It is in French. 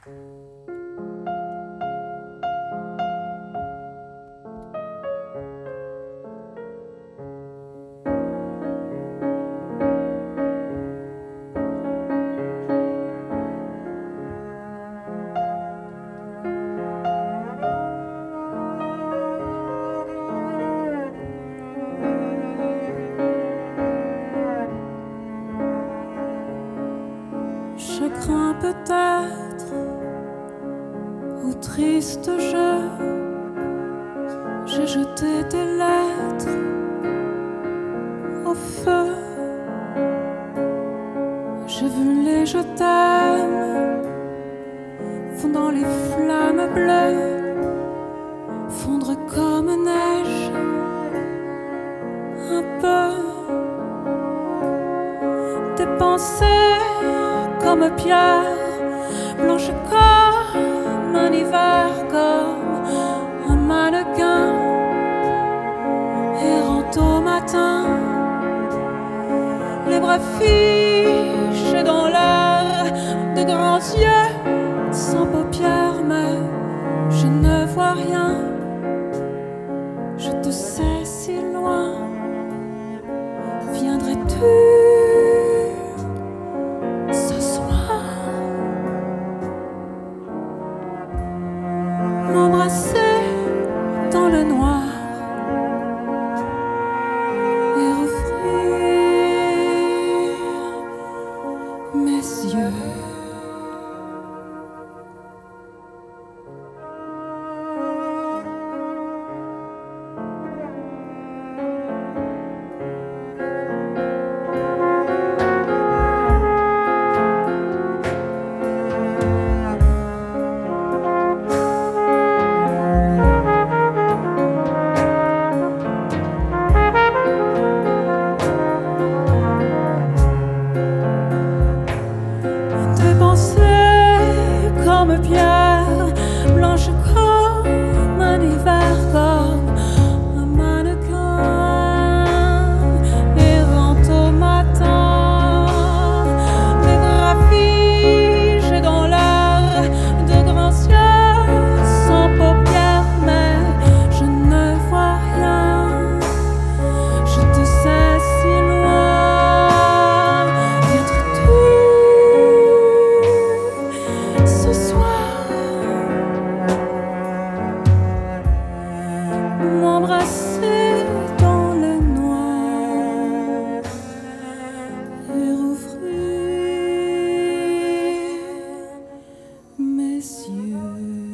Chagrin peut-être, ou triste jeu, j'ai jeté des lettres au feu. J'ai vu les je t'aime fondant les flammes bleues, fondre comme neige, un peu. Des pensées comme pierre, blanche comme un hiver, comme un mannequin errant au matin, les bras fichés dans l'air, de grands yeux sans paupières, mais je ne vois rien. Je te sais si loin, viendrais-tu ce soir m'embrasser dans le noir et rouvrir mes yeux? Des pensées comme pierre, blanche comme un hiver, comme un mannequin errant au matin, des bras figés dans l'air, de grands yeux sans paupières, mais je ne vois rien. Je te sais si loin, viendrais-tu ce soir m'embrasser dans le noir et rouvrir mes yeux?